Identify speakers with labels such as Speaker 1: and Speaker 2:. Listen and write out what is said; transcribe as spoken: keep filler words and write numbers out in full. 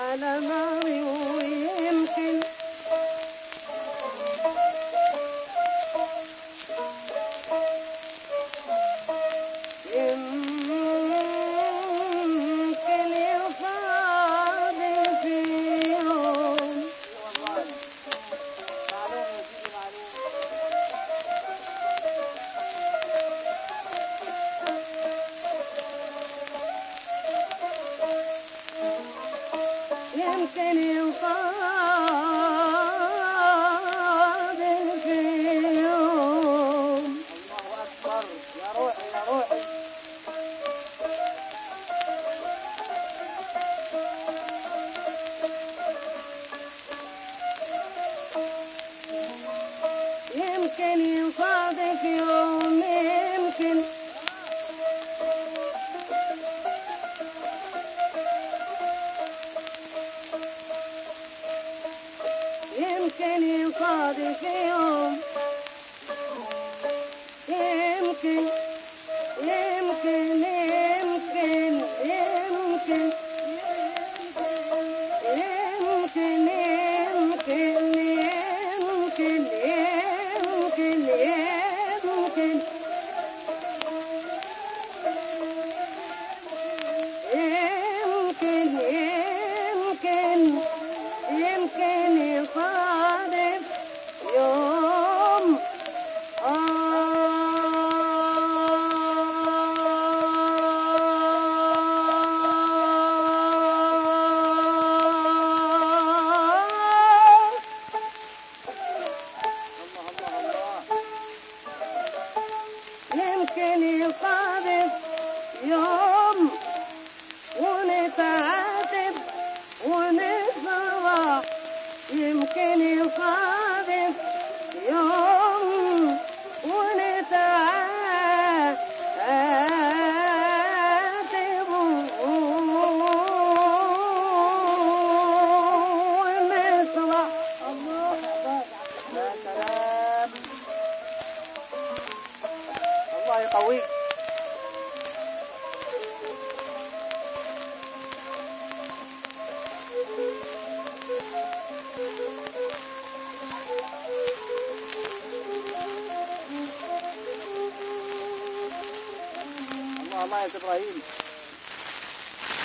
Speaker 1: على ناري ويمكن يمكن يصادف يوم يمكن يصادف يوم. الله أكبر يا روحي يا روحي. يمكن يصادف يوم يمكن يمكن يصادف يوم يمكن يمكن يمكن يمكن يمكن يمكن يمكن يمكن يمكن يمكن يمكن يمكن يصادف يوم يمكن يصادف يوم ونتعاتب ونفرح. يمكن يصادف يوم ونتعاتب ونفرح. الله يا سلام. الله يقويك. الله الله يا إبراهيم.